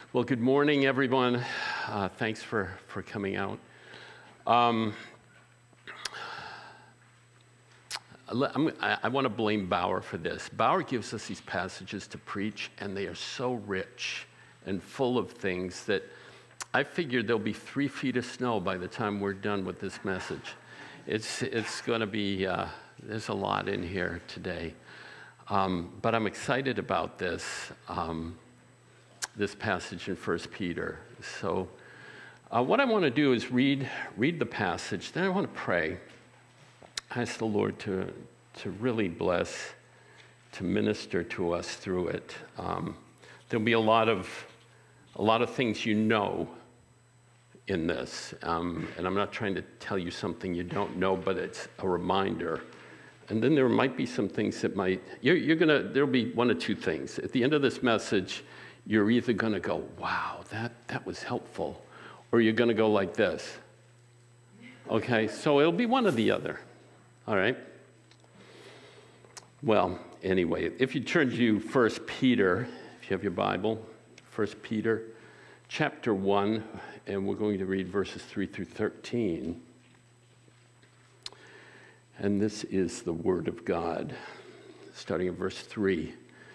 Well, good morning, everyone. Thanks for coming out. I want to blame Bauer for this. Bauer gives us these passages to preach, and they are so rich and full of things that I figured there'll be 3 feet of snow by the time we're done with this message. It's going to be, there's a lot in here today. But I'm excited about this passage in 1 Peter. So what I want to do is read the passage, then I want to pray. Ask the Lord to really bless, to minister to us through it. There'll be a lot of things you know in this, and I'm not trying to tell you something you don't know, but it's a reminder. And then there might be some things that there'll be one of 2 things. At the end of this message, you're either going to go, wow, that was helpful, or you're going to go like this. Okay, so it'll be one or the other. All right? Well, anyway, if you turn to 1 Peter, if you have your Bible, 1 Peter chapter 1, and we're going to read verses 3 through 13. And this is the Word of God, starting at verse 3.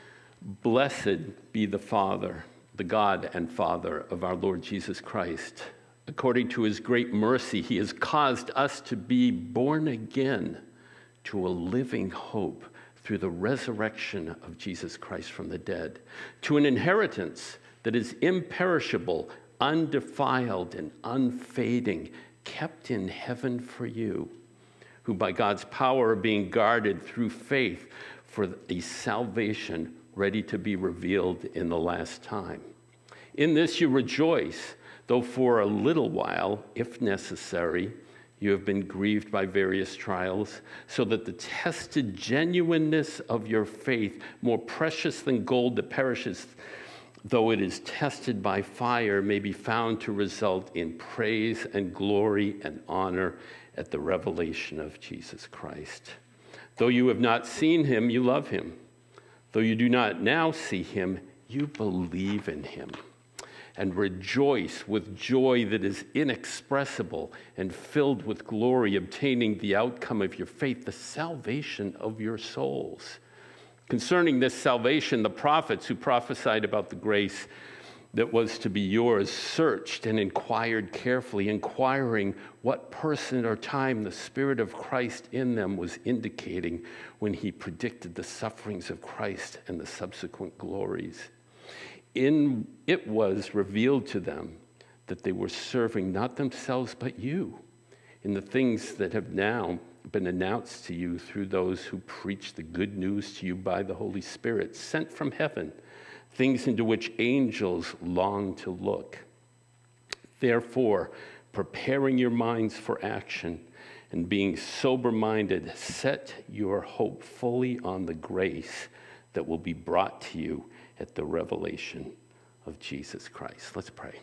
Blessed be the Father, the God and Father of our Lord Jesus Christ. According to his great mercy, he has caused us to be born again to a living hope through the resurrection of Jesus Christ from the dead, to an inheritance that is imperishable, undefiled, and unfading, kept in heaven for you, who by God's power are being guarded through faith for a salvation ready to be revealed in the last time. In this you rejoice, though for a little while, if necessary, you have been grieved by various trials, so that the tested genuineness of your faith, more precious than gold that perishes, though it is tested by fire, may be found to result in praise and glory and honor at the revelation of Jesus Christ. Though you have not seen him, you love him. Though you do not now see him, you believe in him and rejoice with joy that is inexpressible and filled with glory, obtaining the outcome of your faith, the salvation of your souls. Concerning this salvation, the prophets who prophesied about the grace that was to be yours searched and inquired carefully, inquiring what person or time the Spirit of Christ in them was indicating when he predicted the sufferings of Christ and the subsequent glories. It was revealed to them that they were serving not themselves but you in the things that have now been announced to you through those who preach the good news to you by the Holy Spirit, sent from heaven, things into which angels long to look. Therefore, preparing your minds for action and being sober-minded, set your hope fully on the grace that will be brought to you at the revelation of Jesus Christ. Let's pray.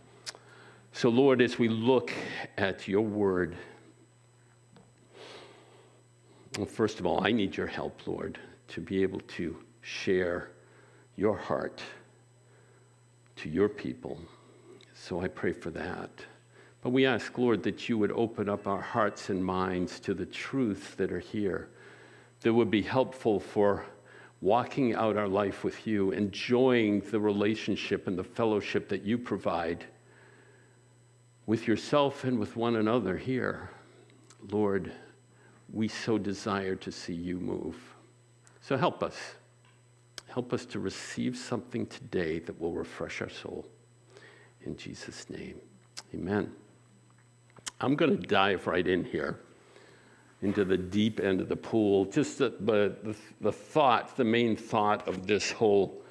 So, Lord, as we look at your word, well, first of all, I need your help, Lord, to be able to share your heart to your people. So I pray for that. But we ask, Lord, that you would open up our hearts and minds to the truths that are here, that would be helpful for walking out our life with you, enjoying the relationship and the fellowship that you provide with yourself and with one another here. Lord, we so desire to see you move. So help us. Help us to receive something today that will refresh our soul. In Jesus' name, amen. I'm going to dive right in here into the deep end of the pool. Just the main thought of this whole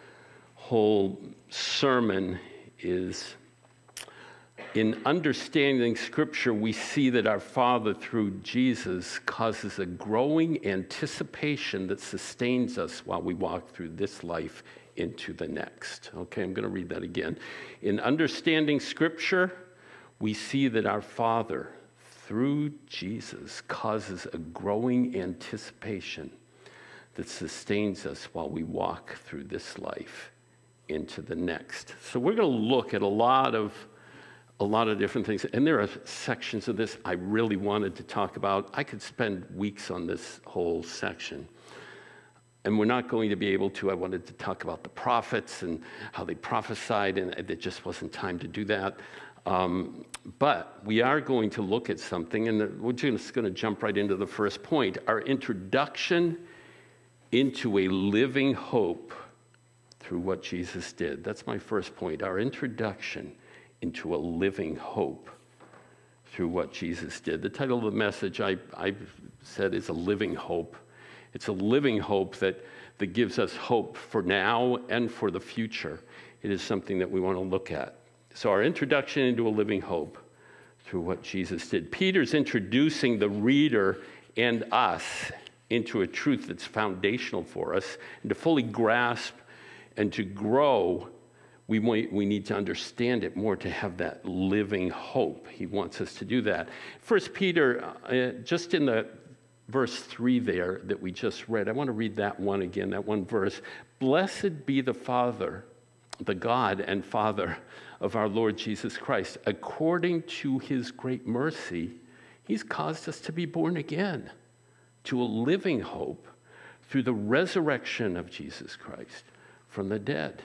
sermon is, in understanding Scripture, we see that our Father, through Jesus, causes a growing anticipation that sustains us while we walk through this life into the next. Okay, I'm going to read that again. In understanding Scripture, we see that our Father, through Jesus, causes a growing anticipation that sustains us while we walk through this life into the next. So we're going to look at a lot of different things. And there are sections of this I really wanted to talk about. I could spend weeks on this whole section. And we're not going to be able to. I wanted to talk about the prophets and how they prophesied, and there just wasn't time to do that. But we are going to look at something, and we're just going to jump right into the first point, our introduction into a living hope through what Jesus did. That's my first point, our introduction into a living hope through what Jesus did. The title of the message I've said is A Living Hope. It's a living hope that gives us hope for now and for the future. It is something that we want to look at. So our introduction into a living hope through what Jesus did. Peter's introducing the reader and us into a truth that's foundational for us. And to fully grasp and to grow, we need to understand it more, to have that living hope. He wants us to do that. First Peter, just in the verse 3 there that we just read, I want to read that one again, that one verse. Blessed be the Father, the God and Father of our Lord Jesus Christ. According to his great mercy, he's caused us to be born again to a living hope through the resurrection of Jesus Christ from the dead.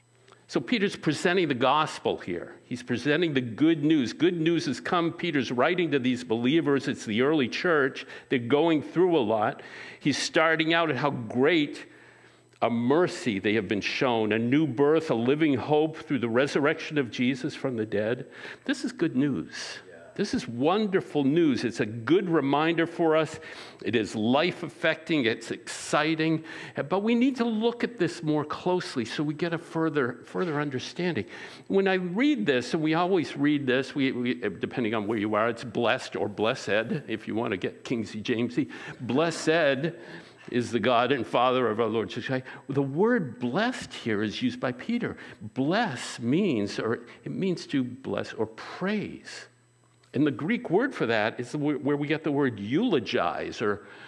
So Peter's presenting the gospel here. He's presenting the good news. Good news has come. Peter's writing to these believers. It's the early church. They're going through a lot. He's starting out at how great a mercy they have been shown, a new birth, a living hope through the resurrection of Jesus from the dead. This is good news. This is wonderful news. It's a good reminder for us. It is life-affecting. It's exciting. But we need to look at this more closely so we get a further understanding. When I read this, and we always read this, we depending on where you are, it's blessed or blessed, if you want to get Kingsy Jamesy. Blessed is the God and Father of our Lord Jesus Christ. The word blessed here is used by Peter. Bless means, or it means to bless or praise. And the Greek word for that is where we get the word eulogize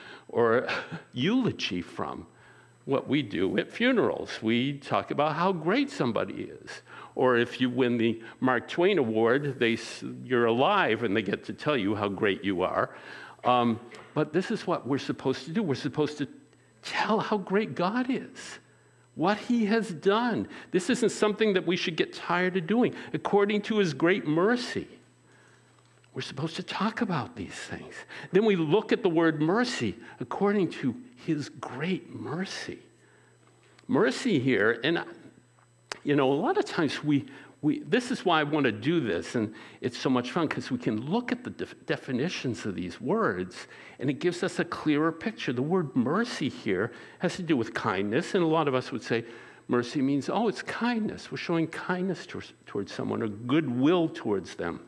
or eulogy from. What we do at funerals, we talk about how great somebody is. Or if you win the Mark Twain Award, you're alive and they get to tell you how great you are. But this is what we're supposed to do. We're supposed to tell how great God is, what he has done. This isn't something that we should get tired of doing. According to his great mercy, we're supposed to talk about these things. Then we look at the word mercy, according to his great mercy. Mercy here, and a lot of times this is why I want to do this, and it's so much fun because we can look at the definitions of these words, and it gives us a clearer picture. The word mercy here has to do with kindness, and a lot of us would say mercy means, it's kindness. We're showing kindness towards someone or goodwill towards them.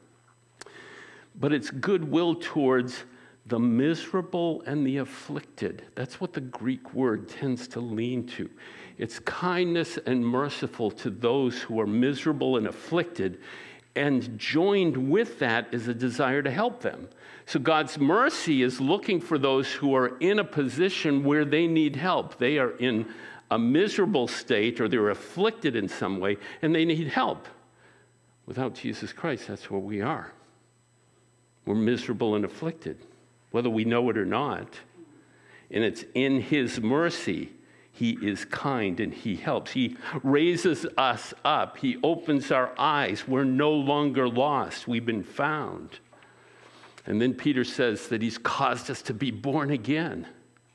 But it's goodwill towards the miserable and the afflicted. That's what the Greek word tends to lean to. It's kindness and merciful to those who are miserable and afflicted, and joined with that is a desire to help them. So God's mercy is looking for those who are in a position where they need help. They are in a miserable state, or they're afflicted in some way, and they need help. Without Jesus Christ, that's where we are. We're miserable and afflicted, whether we know it or not. And it's in his mercy. He is kind and he helps. He raises us up. He opens our eyes. We're no longer lost. We've been found. And then Peter says that he's caused us to be born again.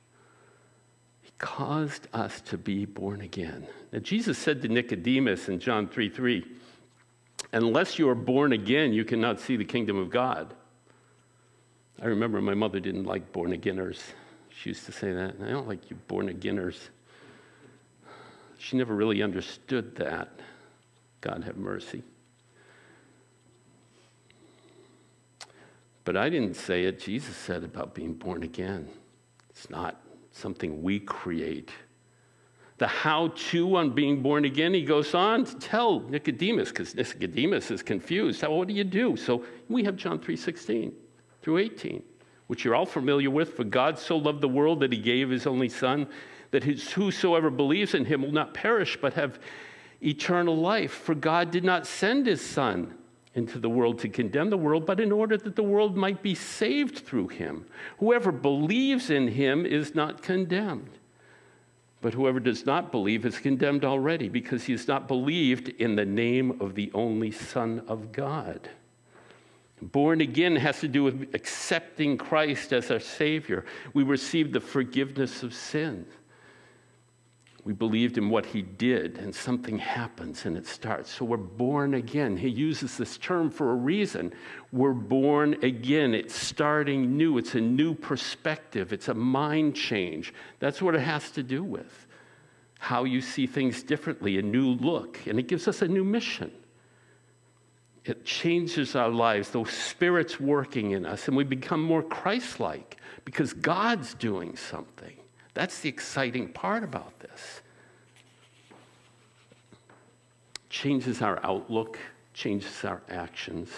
He caused us to be born again. Now, Jesus said to Nicodemus in John 3:3, unless you are born again, you cannot see the kingdom of God. I remember my mother didn't like born-againers. She used to say that. I don't like you born-againers. She never really understood that. God have mercy. But I didn't say it. Jesus said about being born again. It's not something we create. The how-to on being born again, he goes on to tell Nicodemus, because Nicodemus is confused. What do you do? So we have John 3:16 through 18, which you're all familiar with. For God so loved the world that he gave his only Son, that whosoever believes in him will not perish, but have eternal life. For God did not send his Son into the world to condemn the world, but in order that the world might be saved through him. Whoever believes in him is not condemned. But whoever does not believe is condemned already, because he has not believed in the name of the only Son of God. Born again has to do with accepting Christ as our Savior. We receive the forgiveness of sins. We believed in what he did, and something happens, and it starts. So we're born again. He uses this term for a reason. We're born again. It's starting new. It's a new perspective. It's a mind change. That's what it has to do with. How you see things differently, a new look. And it gives us a new mission. It changes our lives. Those spirits working in us, and we become more Christ-like because God's doing something. That's the exciting part about this. Changes our outlook, changes our actions.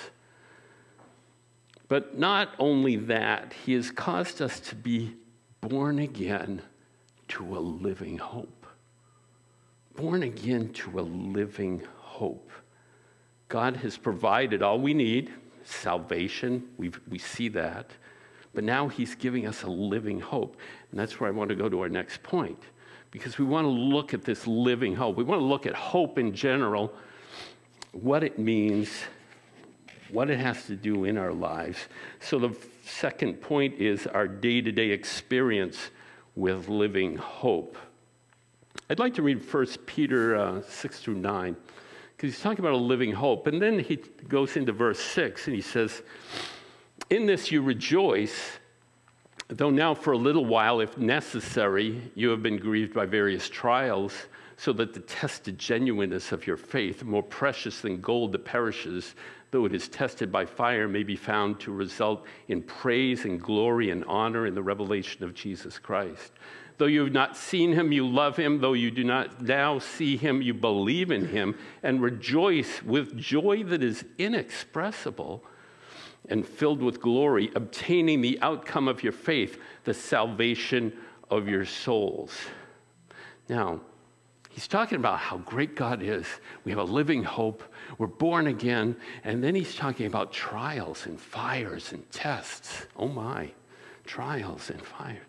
But not only that, he has caused us to be born again to a living hope. Born again to a living hope. God has provided all we need, salvation, we see that. But now he's giving us a living hope. And that's where I want to go to our next point. Because we want to look at this living hope. We want to look at hope in general, what it means, what it has to do in our lives. So the second point is our day-to-day experience with living hope. I'd like to read 1 Peter 6 through 9, because he's talking about a living hope. And then he goes into verse 6, and he says, "In this you rejoice, though now for a little while, if necessary, you have been grieved by various trials, so that the tested genuineness of your faith, more precious than gold that perishes, though it is tested by fire, may be found to result in praise and glory and honor in the revelation of Jesus Christ. Though you have not seen him, you love him. Though you do not now see him, you believe in him and rejoice with joy that is inexpressible and filled with glory, obtaining the outcome of your faith, the salvation of your souls." Now, he's talking about how great God is. We have a living hope. We're born again. And then he's talking about trials and fires and tests. Oh my, trials and fire.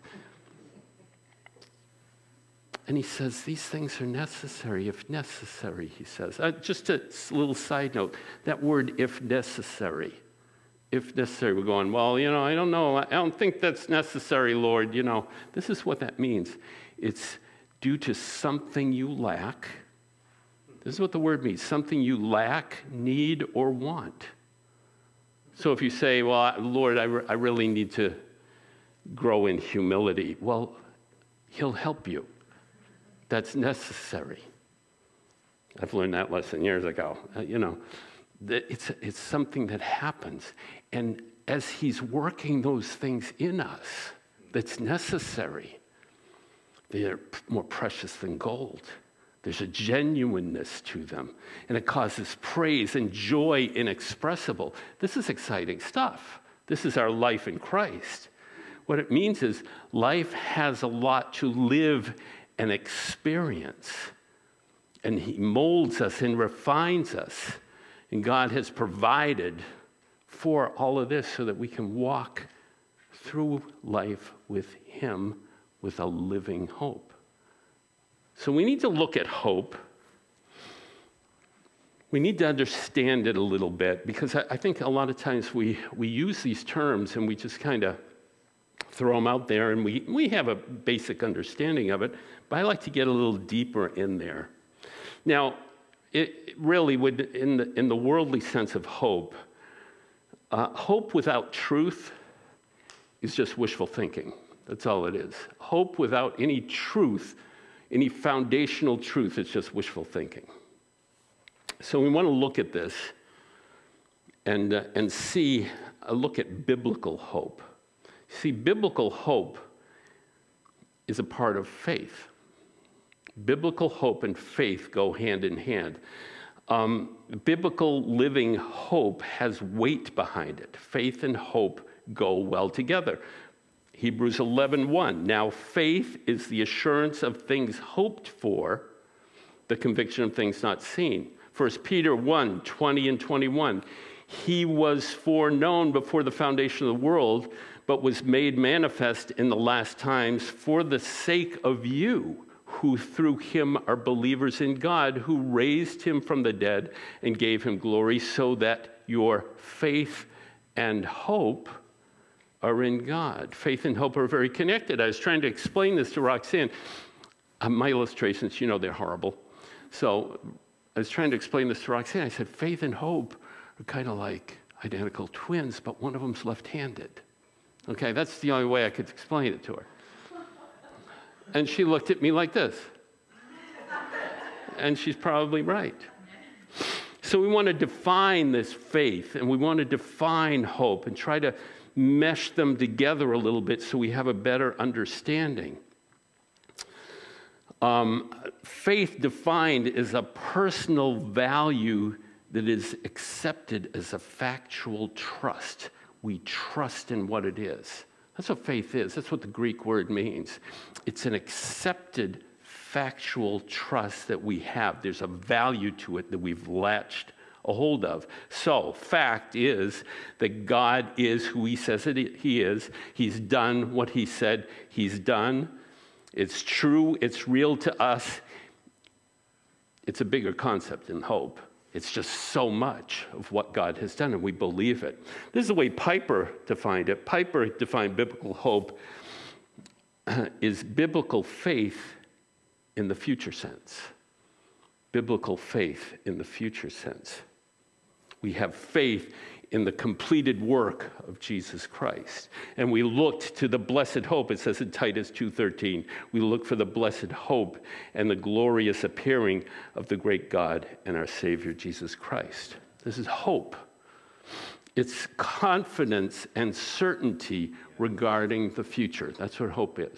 And he says, these things are necessary, if necessary, he says. Just a little side note, that word, if necessary. If necessary, we're going, well, I don't know. I don't think that's necessary, Lord. This is what that means. It's due to something you lack. This is what the word means, something you lack, need, or want. So if you say, well, Lord, I really need to grow in humility, well, he'll help you. That's necessary. I've learned that lesson years ago. It's something that happens. And as he's working those things in us that's necessary, they're more precious than gold. There's a genuineness to them. And it causes praise and joy inexpressible. This is exciting stuff. This is our life in Christ. What it means is life has a lot to live and experience. And he molds us and refines us. And God has provided for all of this so that we can walk through life with him with a living hope. So we need to look at hope. We need to understand it a little bit, because I think a lot of times we use these terms and we just kind of throw them out there, and we have a basic understanding of it, but I like to get a little deeper in there. Now, it really would, in the worldly sense of hope, hope without truth is just wishful thinking. That's all it is. Hope without any truth, any foundational truth, is just wishful thinking. So we want to look at this and see a look at biblical hope. See, biblical hope is a part of faith. Biblical hope and faith go hand in hand. Biblical living hope has weight behind it. Faith and hope go well together. Hebrews 11:1. Now faith is the assurance of things hoped for, the conviction of things not seen. 1 Peter 1, 20 and 21. He was foreknown before the foundation of the world, but was made manifest in the last times for the sake of you, who through him are believers in God, who raised him from the dead and gave him glory, so that your faith and hope are in God. Faith and hope are very connected. I was trying to explain this to Roxanne. My illustrations, you know, they're horrible. So I was trying to explain this to Roxanne. I said, faith and hope are kind of like identical twins, but one of them's left-handed. Okay, that's the only way I could explain it to her. And she looked at me like this. And she's probably right. So we want to define this faith, and we want to define hope and try to mesh them together a little bit so we have a better understanding. Faith defined is a personal value that is accepted as a factual trust. We trust in what it is. That's what faith is. That's what the Greek word means. It's an accepted factual trust that we have. There's a value to it that we've latched a hold of. So, fact is that God is who he says he is. He's done what he said he's done. It's true. It's real to us. It's a bigger concept than hope. It's just so much of what God has done, and we believe it. This is the way Piper defined it. Piper defined biblical hope is biblical faith in the future sense. Biblical faith in the future sense. We have faith in the completed work of Jesus Christ. And we looked to the blessed hope. It says in Titus 2:13, we look for the blessed hope and the glorious appearing of the great God and our Savior, Jesus Christ. This is hope. It's confidence and certainty regarding the future. That's what hope is.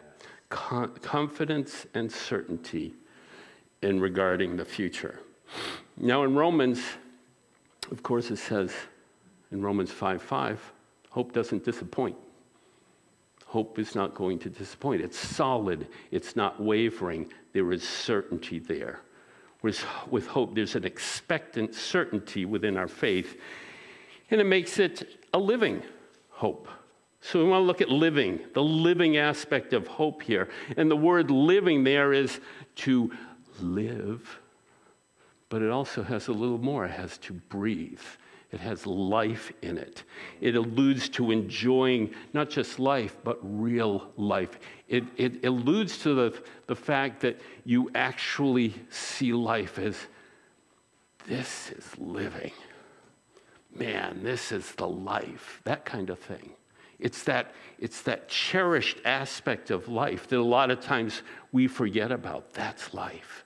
Confidence and certainty in regarding the future. Now in Romans, of course, it says in Romans 5:5, hope doesn't disappoint. Hope is not going to disappoint. It's solid. It's not wavering. There is certainty there. With hope, there's an expectant certainty within our faith, and it makes it a living hope. So we want to look at living, the living aspect of hope here. And the word living there is to live, but it also has a little more. It has to breathe. It has life in it. It alludes to enjoying not just life, but real life. It alludes to the fact that you actually see life as, this is living. Man, this is the life, that kind of thing. It's that cherished aspect of life that a lot of times we forget about. That's life.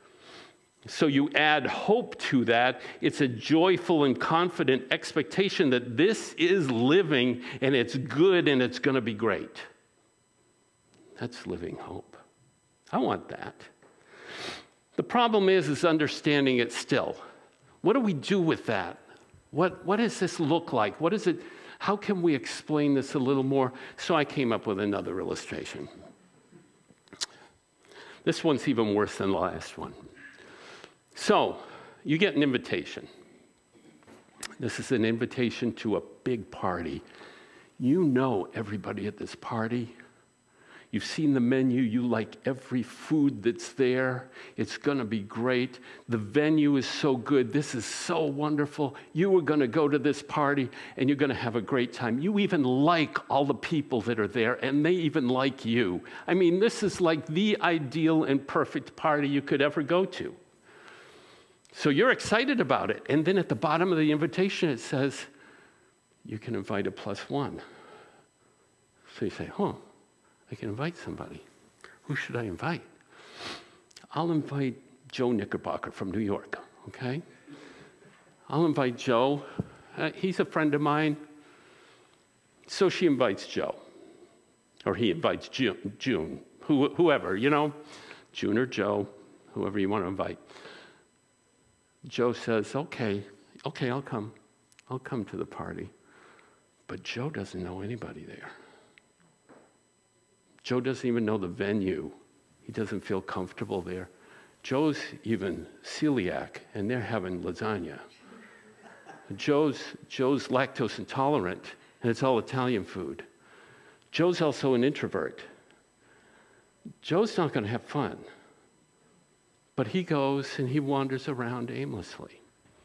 So you add hope to that. It's a joyful and confident expectation that this is living and it's good and it's going to be great. That's living hope. I want that. The problem is understanding it still. What do we do with that? What does this look like? What is it? How can we explain this a little more? So I came up with another illustration. This one's even worse than the last one. So, you get an invitation. This is an invitation to a big party. You know everybody at this party. You've seen the menu. You like every food that's there. It's going to be great. The venue is so good. This is so wonderful. You are going to go to this party, and you're going to have a great time. You even like all the people that are there, and they even like you. I mean, this is like the ideal and perfect party you could ever go to. So you're excited about it. And then at the bottom of the invitation, it says, you can invite a +1. So you say, I can invite somebody. Who should I invite? I'll invite Joe Knickerbocker from New York, okay? I'll invite Joe. He's a friend of mine. So she invites Joe. Or he invites June, whoever, June or Joe, whoever you want to invite. Joe says, okay, I'll come. I'll come to the party. But Joe doesn't know anybody there. Joe doesn't even know the venue. He doesn't feel comfortable there. Joe's even celiac, and they're having lasagna. Joe's lactose intolerant, and it's all Italian food. Joe's also an introvert. Joe's not going to have fun, but he goes and he wanders around aimlessly.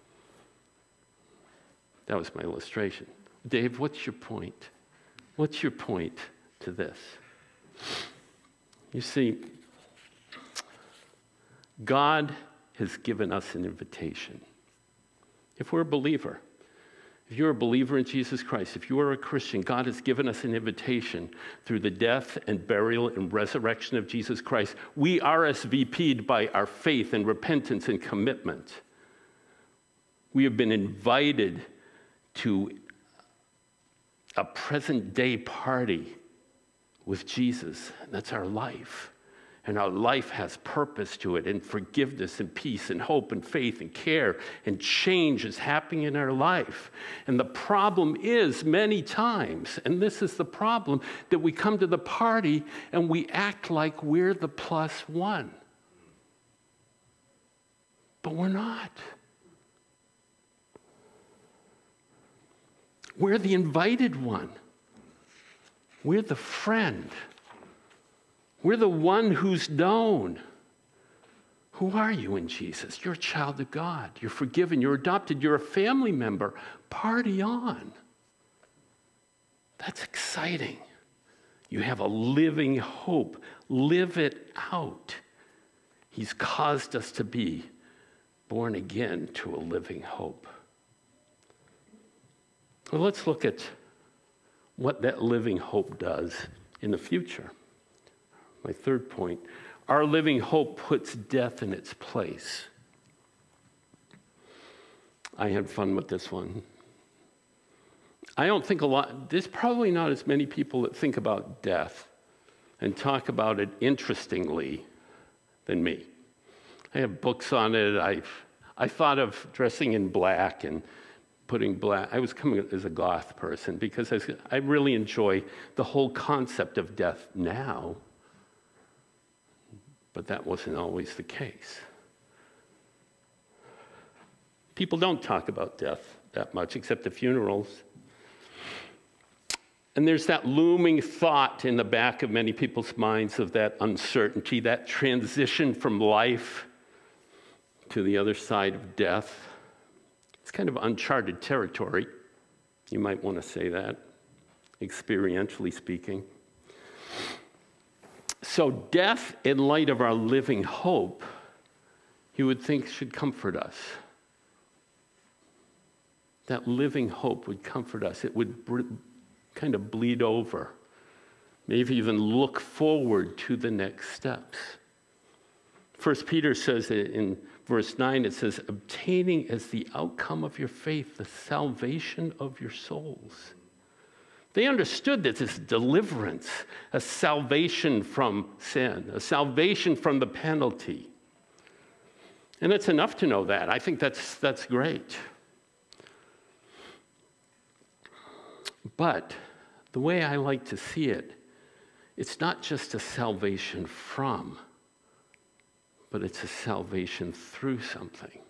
That was my illustration. Dave, what's your point? What's your point to this? You see, God has given us an invitation. If we're a believer, if you're a believer in Jesus Christ, if you are a Christian, God has given us an invitation through the death and burial and resurrection of Jesus Christ. We RSVP'd by our faith and repentance and commitment. We have been invited to a present-day party with Jesus. That's our life. And our life has purpose to it, and forgiveness and peace and hope and faith and care and change is happening in our life. And the problem is many times, and this is the problem, that we come to the party and we act like we're the plus one. But we're not. We're the invited one. We're the friend. We're the one who's known. Who are you in Jesus? You're a child of God. You're forgiven. You're adopted. You're a family member. Party on. That's exciting. You have a living hope. Live it out. He's caused us to be born again to a living hope. Well, let's look at what that living hope does in the future. My third point, our living hope puts death in its place. I had fun with this one. I don't think there's probably not as many people that think about death and talk about it interestingly than me. I have books on it. I thought of dressing in black and putting black. I was coming as a goth person because I really enjoy the whole concept of death now. But that wasn't always the case. People don't talk about death that much, except at funerals. And there's that looming thought in the back of many people's minds of that uncertainty, that transition from life to the other side of death. It's kind of uncharted territory. You might want to say that, experientially speaking. So death, in light of our living hope, you would think should comfort us. That living hope would comfort us. It would kind of bleed over, maybe even look forward to the next steps. 1 Peter says in verse 9, it says, obtaining as the outcome of your faith the salvation of your souls. They understood that this deliverance, a salvation from sin, a salvation from the penalty. And it's enough to know that. I think that's great. But the way I like to see it, it's not just a salvation from, but it's a salvation through something.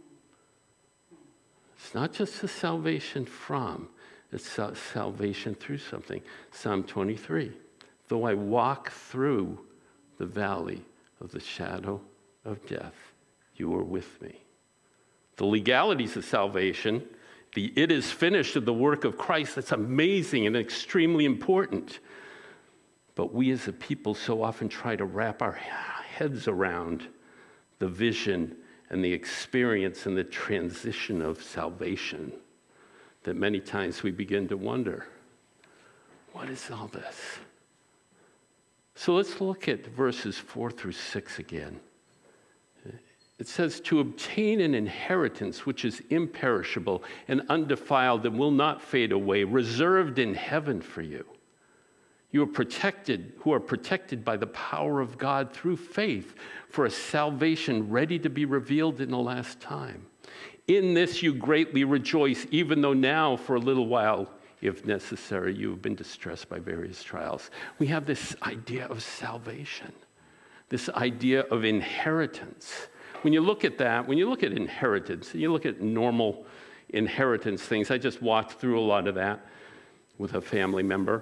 It's not just a salvation from, it's a salvation through something. Psalm 23, though I walk through the valley of the shadow of death, you are with me. The legalities of salvation, the it is finished of the work of Christ, that's amazing and extremely important. But we as a people so often try to wrap our heads around the vision and the experience and the transition of salvation that many times we begin to wonder, what is all this? So let's look at verses 4 through 6 again. It says, to obtain an inheritance which is imperishable and undefiled and will not fade away, reserved in heaven for you. You are protected, who are protected by the power of God through faith for a salvation ready to be revealed in the last time. In this you greatly rejoice, even though now for a little while, if necessary, you have been distressed by various trials. We have this idea of salvation. this idea of inheritance. When you look at that, when you look at inheritance, you look at normal inheritance things. I just walked through a lot of that with a family member.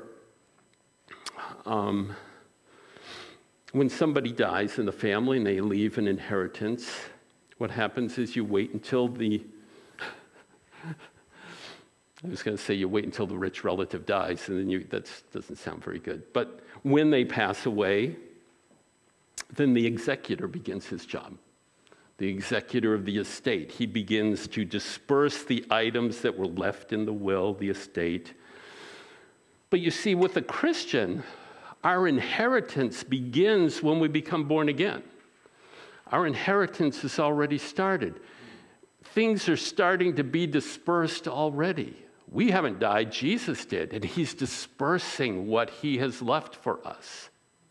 When somebody dies in the family and they leave an inheritance, what happens is you wait until I was going to say you wait until the rich relative dies, and then that doesn't sound very good. But when they pass away, then the executor begins his job. The executor of the estate. He begins to disperse the items that were left in the will, the estate. But you see, with a Christian, our inheritance begins when we become born again. Our inheritance has already started. Things are starting to be dispersed already. We haven't died, Jesus did, and he's dispersing what he has left for us.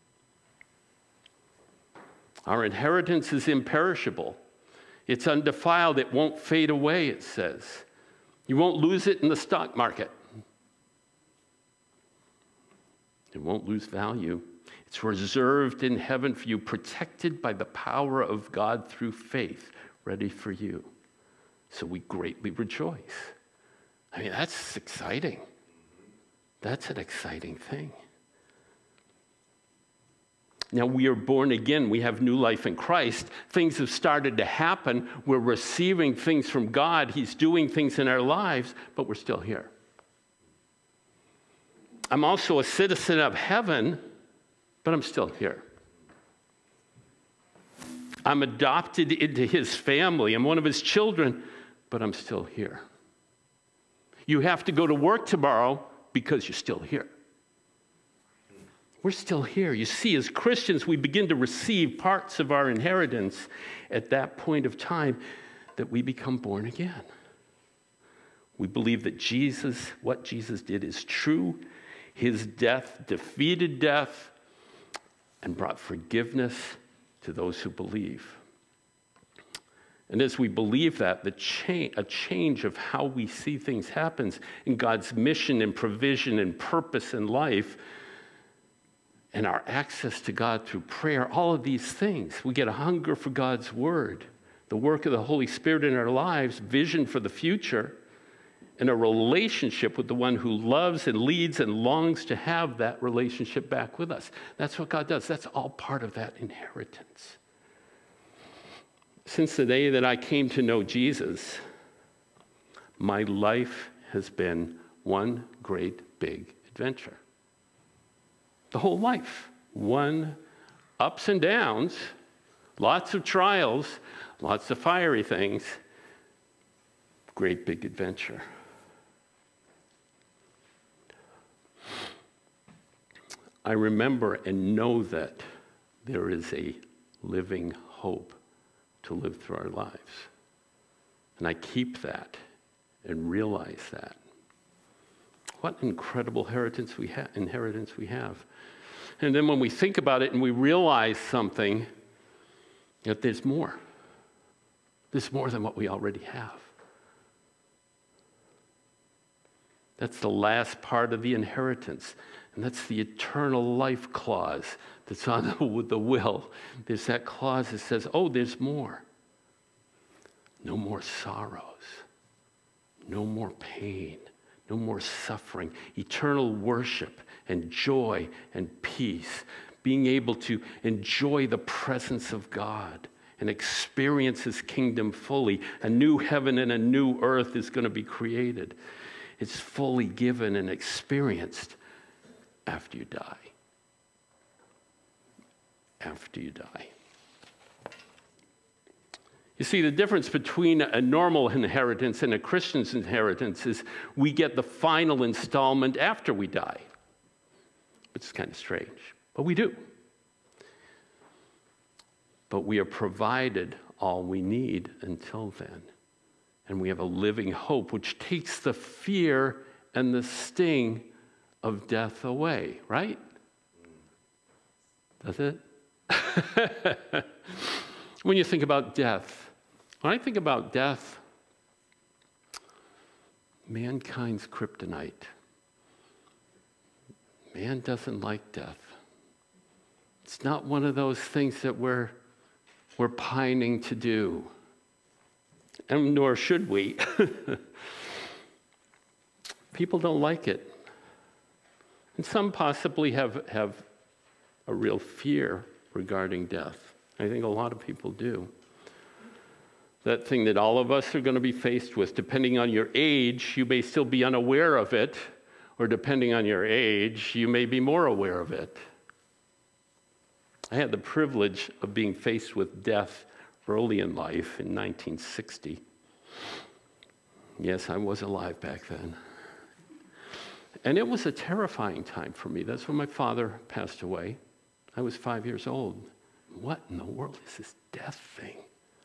Our inheritance is imperishable. It's undefiled. It won't fade away, it says. You won't lose it in the stock market. It won't lose value. It's reserved in heaven for you, protected by the power of God through faith, ready for you. So we greatly rejoice. I mean, that's exciting. That's an exciting thing. Now we are born again. We have new life in Christ. Things have started to happen. We're receiving things from God. He's doing things in our lives, but we're still here. I'm also a citizen of heaven, but I'm still here. I'm adopted into his family. I'm one of his children, but I'm still here. You have to go to work tomorrow because you're still here. We're still here. You see, as Christians, we begin to receive parts of our inheritance at that point of time that we become born again. We believe that what Jesus did is true. His death defeated death and brought forgiveness to those who believe. And as we believe that, a change of how we see things happens in God's mission and provision and purpose in life, and our access to God through prayer, all of these things. We get a hunger for God's word, the work of the Holy Spirit in our lives, vision for the future, and a relationship with the one who loves and leads and longs to have that relationship back with us. That's what God does. That's all part of that inheritance. Since the day that I came to know Jesus, my life has been one great big adventure. The whole life. One ups and downs, lots of trials, lots of fiery things. Great big adventure. I remember and know that there is a living hope to live through our lives. And I keep that and realize that. What incredible inheritance we have. And then when we think about it and we realize something, that there's more. There's more than what we already have. That's the last part of the inheritance. And that's the eternal life clause that's on the will. There's that clause that says, oh, there's more. No more sorrows. No more pain. No more suffering. Eternal worship and joy and peace. Being able to enjoy the presence of God and experience his kingdom fully. A new heaven and a new earth is going to be created. It's fully given and experienced after you die. After you die. You see, the difference between a normal inheritance and a Christian's inheritance is we get the final installment after we die. Which is kind of strange, but we do. But we are provided all we need until then. And we have a living hope which takes the fear and the sting of death away, right? Does it? When you think about death, when I think about death, mankind's kryptonite. Man doesn't like death. It's not one of those things that we're pining to do, and nor should we. People don't like it. And some possibly have a real fear regarding death. I think a lot of people do. That thing that all of us are going to be faced with, depending on your age, you may still be unaware of it, or depending on your age, you may be more aware of it. I had the privilege of being faced with death early in life in 1960. Yes, I was alive back then. And it was a terrifying time for me. That's when my father passed away. I was 5 years old. What in the world is this death thing?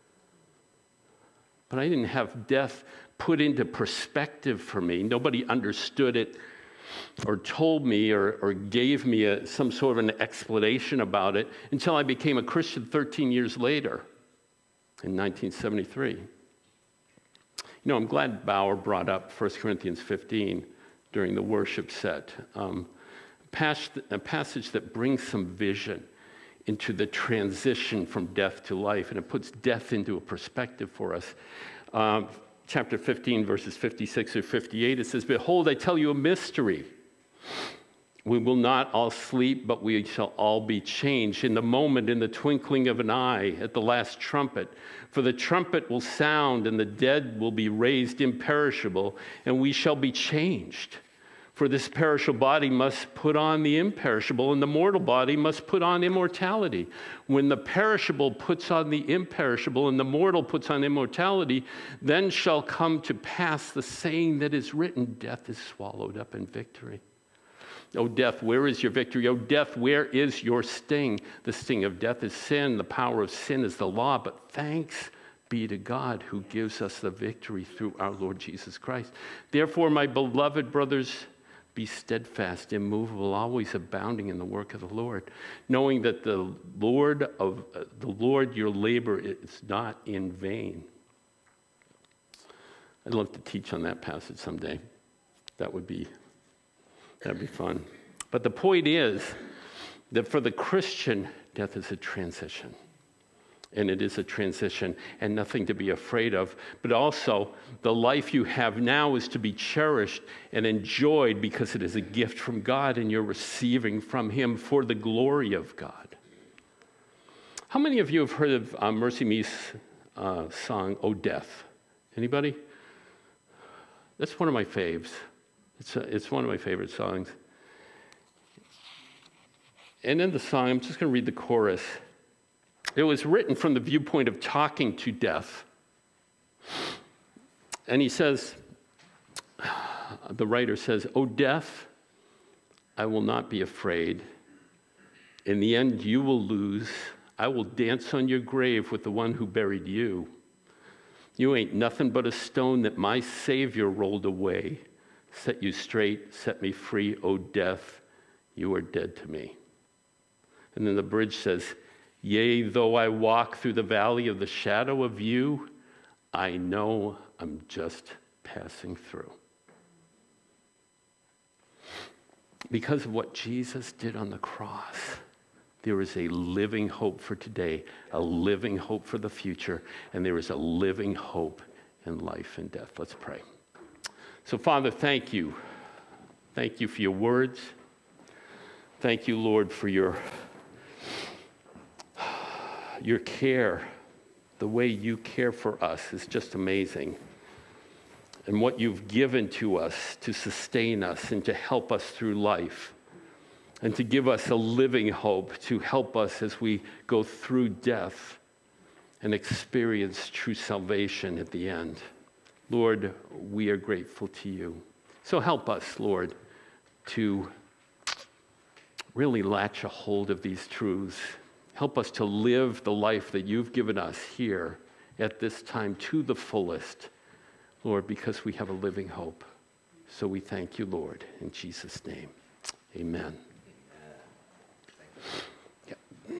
But I didn't have death put into perspective for me. Nobody understood it or told me or gave me some sort of an explanation about it until I became a Christian 13 years later in 1973. You know, I'm glad Bauer brought up 1 Corinthians 15 during the worship set. A passage that brings some vision into the transition from death to life, and it puts death into a perspective for us. Chapter 15, verses 56 through 58, it says, "Behold, I tell you a mystery. We will not all sleep, but we shall all be changed in the moment, in the twinkling of an eye, at the last trumpet. For the trumpet will sound, and the dead will be raised imperishable, and we shall be changed. For this perishable body must put on the imperishable, and the mortal body must put on immortality. When the perishable puts on the imperishable, and the mortal puts on immortality, then shall come to pass the saying that is written, death is swallowed up in victory. O death, where is your victory? O death, where is your sting? The sting of death is sin. The power of sin is the law. But thanks be to God who gives us the victory through our Lord Jesus Christ. Therefore, my beloved brothers, be steadfast, immovable, always abounding in the work of the Lord, knowing that the Lord your labor is not in vain." I'd love to teach on that passage someday. That'd be fun. But the point is that for the Christian, death is a transition. And it is a transition and nothing to be afraid of. But also, the life you have now is to be cherished and enjoyed because it is a gift from God and you're receiving from Him for the glory of God. How many of you have heard of Mercy Me's song, "O Death"? Anybody? That's one of my faves. It's one of my favorite songs. And in the song, I'm just going to read the chorus. It was written from the viewpoint of talking to death. And he says, the writer says, "O death, I will not be afraid. In the end, you will lose. I will dance on your grave with the one who buried you. You ain't nothing but a stone that my Savior rolled away. Set you straight, set me free. O death, you are dead to me." And then the bridge says, "Yea, though I walk through the valley of the shadow of you, I know I'm just passing through." Because of what Jesus did on the cross, there is a living hope for today, a living hope for the future, and there is a living hope in life and death. Let's pray. So, Father, thank you. Thank you for your words. Thank you, Lord, for your care. The way you care for us is just amazing. And what you've given to us to sustain us and to help us through life and to give us a living hope to help us as we go through death and experience true salvation at the end. Lord, we are grateful to you. So help us, Lord, to really latch a hold of these truths. Help us to live the life that you've given us here at this time to the fullest, Lord, because we have a living hope. So we thank you, Lord, in Jesus' name. Amen.